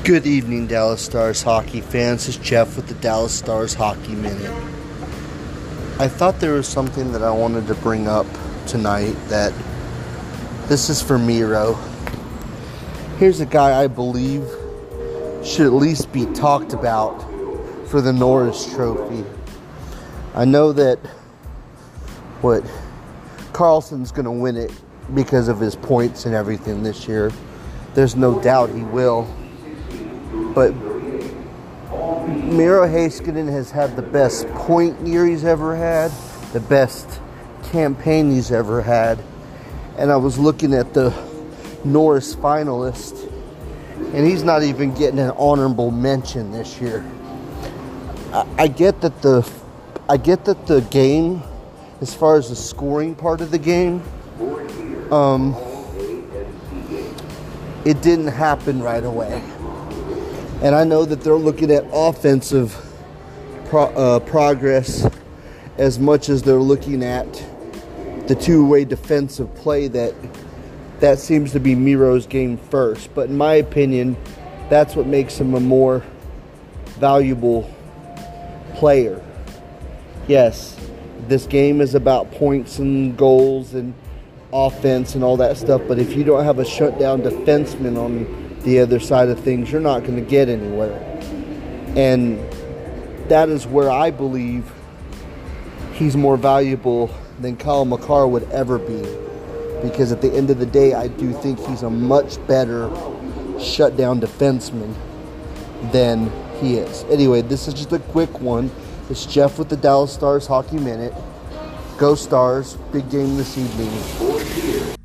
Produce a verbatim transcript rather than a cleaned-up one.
Good evening, Dallas Stars hockey fans. It's Jeff with the Dallas Stars Hockey Minute. I thought there was something that I wanted to bring up tonight that this is for Miro. Here's a guy I believe should at least be talked about for the Norris Trophy. I know that what Carlson's going to win it because of his points and everything this year. There's no doubt he will. But Miro Heiskanen has had the best point year he's ever had, the best campaign he's ever had. And I was looking at the Norris finalist, and he's not even getting an honorable mention this year. I, I get that the I get that the game, as far as the scoring part of the game, um, it didn't happen right away. And I know that they're looking at offensive pro, uh, progress as much as they're looking at the two-way defensive play. That that seems to be Miro's game first. But in my opinion, that's what makes him a more valuable player. Yes, this game is about points and goals and offense and all that stuff. But if you don't have a shutdown defenseman on the other side of things, you're not going to get anywhere. And that is where I believe he's more valuable than Kyle Makar would ever be. Because at the end of the day, I do think he's a much better shutdown defenseman than he is. Anyway, this is just a quick one. It's Jeff with the Dallas Stars Hockey Minute. Go Stars. Big game this evening.